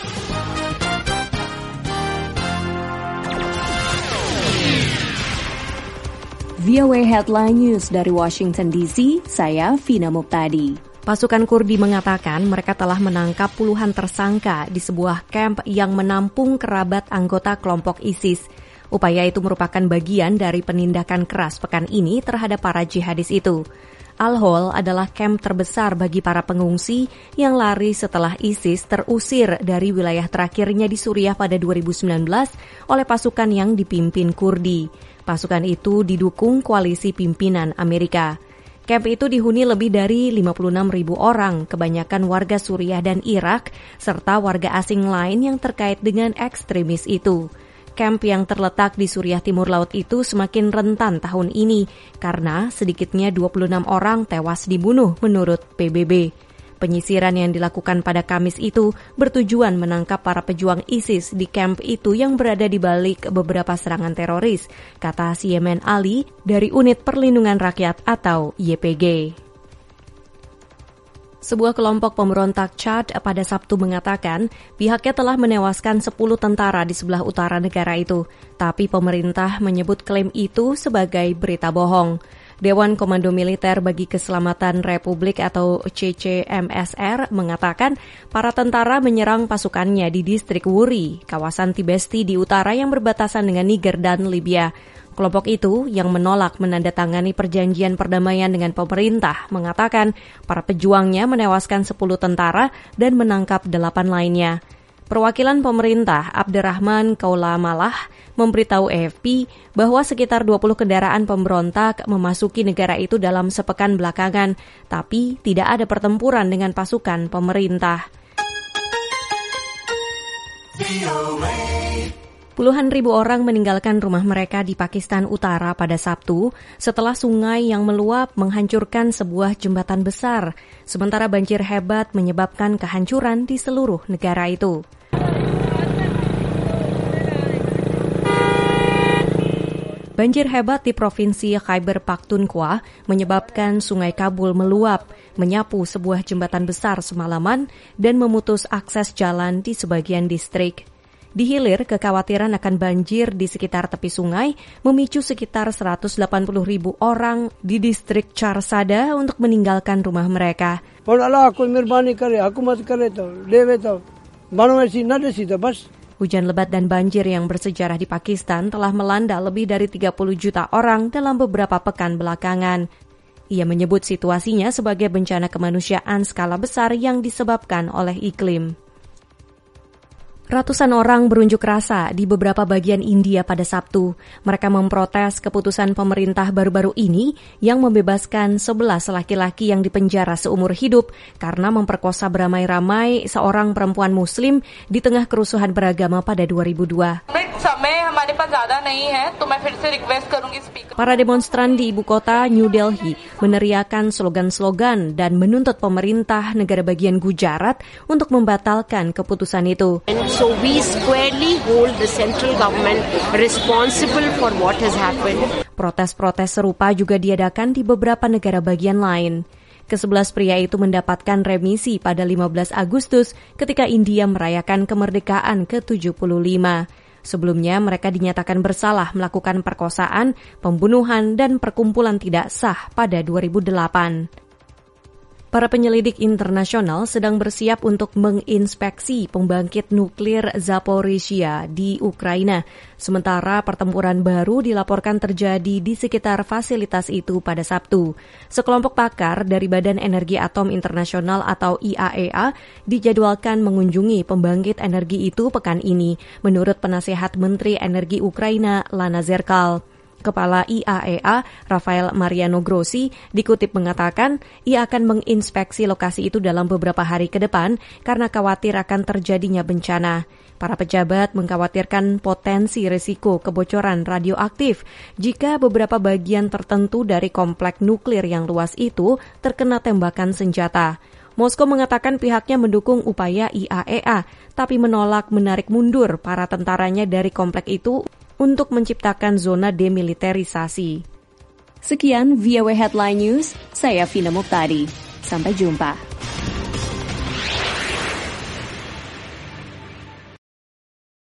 VOA Headline News dari Washington DC, saya Vina Muptadi. Pasukan Kurdi mengatakan mereka telah menangkap puluhan tersangka di sebuah kamp yang menampung kerabat anggota kelompok ISIS. Upaya itu merupakan bagian dari penindakan keras pekan ini terhadap para jihadis itu. Al-Hol adalah kamp terbesar bagi para pengungsi yang lari setelah ISIS terusir dari wilayah terakhirnya di Suriah pada 2019 oleh pasukan yang dipimpin Kurdi. Pasukan itu didukung koalisi pimpinan Amerika. Kamp itu dihuni lebih dari 56.000 orang, kebanyakan warga Suriah dan Irak, serta warga asing lain yang terkait dengan ekstremis itu. Kamp yang terletak di Suriah Timur Laut itu semakin rentan tahun ini, karena sedikitnya 26 orang tewas dibunuh menurut PBB. Penyisiran yang dilakukan pada Kamis itu bertujuan menangkap para pejuang ISIS di kamp itu yang berada di balik beberapa serangan teroris, kata Siemen Ali dari Unit Perlindungan Rakyat atau YPG. Sebuah kelompok pemberontak Chad pada Sabtu mengatakan pihaknya telah menewaskan 10 tentara di sebelah utara negara itu, tapi pemerintah menyebut klaim itu sebagai berita bohong. Dewan Komando Militer bagi Keselamatan Republik atau CCMSR mengatakan para tentara menyerang pasukannya di distrik Wuri, kawasan Tibesti di utara yang berbatasan dengan Niger dan Libya. Kelompok itu yang menolak menandatangani perjanjian perdamaian dengan pemerintah mengatakan para pejuangnya menewaskan 10 tentara dan menangkap 8 lainnya. Perwakilan pemerintah Abderrahman Kaulamalah memberitahu AFP bahwa sekitar 20 kendaraan pemberontak memasuki negara itu dalam sepekan belakangan, tapi tidak ada pertempuran dengan pasukan pemerintah. Puluhan ribu orang meninggalkan rumah mereka di Pakistan Utara pada Sabtu setelah sungai yang meluap menghancurkan sebuah jembatan besar, sementara banjir hebat menyebabkan kehancuran di seluruh negara itu. Banjir hebat di Provinsi Khyber Pakhtunkhwa menyebabkan Sungai Kabul meluap, menyapu sebuah jembatan besar semalaman dan memutus akses jalan di sebagian distrik. Di hilir, kekhawatiran akan banjir di sekitar tepi sungai memicu sekitar 180.000 orang di distrik Charsada untuk meninggalkan rumah mereka. Hujan lebat dan banjir yang bersejarah di Pakistan telah melanda lebih dari 30 juta orang dalam beberapa pekan belakangan. Ia menyebut situasinya sebagai bencana kemanusiaan skala besar yang disebabkan oleh iklim. Ratusan orang berunjuk rasa di beberapa bagian India pada Sabtu. Mereka memprotes keputusan pemerintah baru-baru ini yang membebaskan 11 laki-laki yang dipenjara seumur hidup karena memperkosa beramai-ramai seorang perempuan Muslim di tengah kerusuhan beragama pada 2002. Para demonstran di ibu kota New Delhi meneriakan slogan-slogan dan menuntut pemerintah negara bagian Gujarat untuk membatalkan keputusan itu. So we squarely hold the central government responsible for what has happened. Protes-protes serupa juga diadakan di beberapa negara bagian lain. Ke-11 pria itu mendapatkan remisi pada 15 Agustus ketika India merayakan kemerdekaan ke-75. Sebelumnya mereka dinyatakan bersalah melakukan perkosaan, pembunuhan, dan perkumpulan tidak sah pada 2008. Para penyelidik internasional sedang bersiap untuk menginspeksi pembangkit nuklir Zaporizhia di Ukraina, sementara pertempuran baru dilaporkan terjadi di sekitar fasilitas itu pada Sabtu. Sekelompok pakar dari Badan Energi Atom Internasional atau IAEA dijadwalkan mengunjungi pembangkit energi itu pekan ini, menurut penasehat Menteri Energi Ukraina Lana Zerkal. Kepala IAEA, Rafael Mariano Grossi, dikutip mengatakan ia akan menginspeksi lokasi itu dalam beberapa hari ke depan karena khawatir akan terjadinya bencana. Para pejabat mengkhawatirkan potensi risiko kebocoran radioaktif jika beberapa bagian tertentu dari kompleks nuklir yang luas itu terkena tembakan senjata. Moskow mengatakan pihaknya mendukung upaya IAEA, tapi menolak menarik mundur para tentaranya dari kompleks itu untuk menciptakan zona demilitarisasi. Sekian VOA Headline News, saya Vina Muptadi. Sampai jumpa.